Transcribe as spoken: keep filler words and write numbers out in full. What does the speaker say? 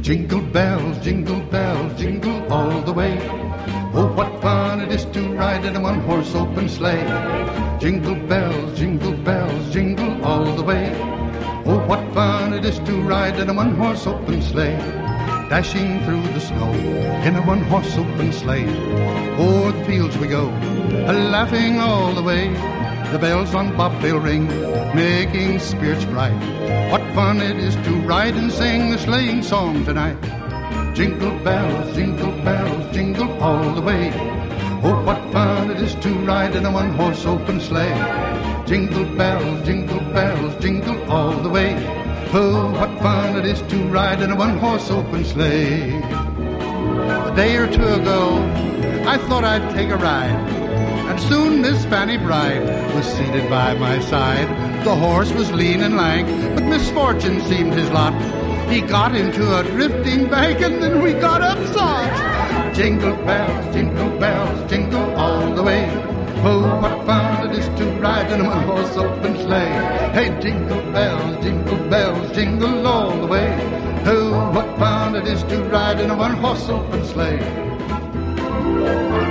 Jingle bells, jingle bells, jingle all the way. Oh, what fun it is to ride in a one-horse open sleigh. Jingle bells, jingle bells, jingle all the way. Oh, what fun it is to ride in a one-horse open sleigh. Dashing through the snow in a one-horse open sleigh. O'er the fields we go, laughing all the way. The bells on bobtail ring, making spirits bright. What fun it is to ride and sing the sleighing song tonight. Jingle bells, jingle bells, jingle all the way. Oh, what fun it is to ride in a one-horse open sleigh. Jingle bells, jingle bells, jingle all the way. Oh, what fun it is to ride in a one-horse open sleigh. A day or two ago, I thought I'd take a ride, and soon Miss Fanny Bride was seated by my side. The horse was lean and lank, but misfortune seemed his lot. He got into a drifting bank, and then we got upside. Jingle bells, jingle bells, jingle all the way. Oh, what fun it is to ride in a one-horse open sleigh. Hey, jingle bells, jingle bells, jingle all the way. Oh, what fun it is to ride in a one-horse open sleigh.